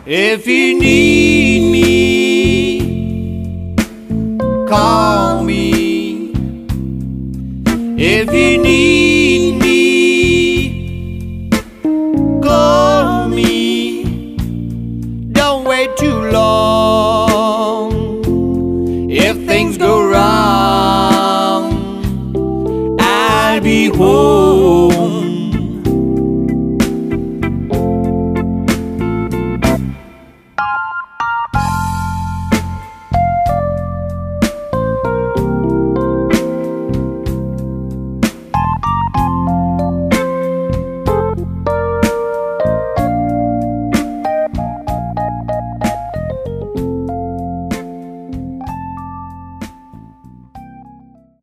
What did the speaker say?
If you need me, call me. If you need me, call me. Don't wait too long. If things go wrong, I'll be home.